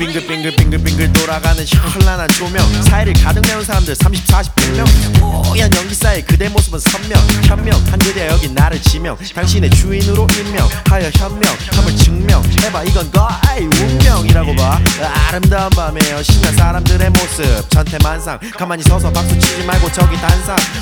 빙글빙글 돌아가는 현란한 조명 사이를 가득 메운 사람들 30, 40명 뽀얀 연기 사이 그대 모습은 선명 현명 한 그대 여기 나를 지명 당신의 주인으로 임명하여 현명함을 증명해봐 이건 거의 운명이라고 봐 아름다운 밤에요 신난 사람들의 모습 천태만상 가만히 서서 박수 치지 말고 저기 단상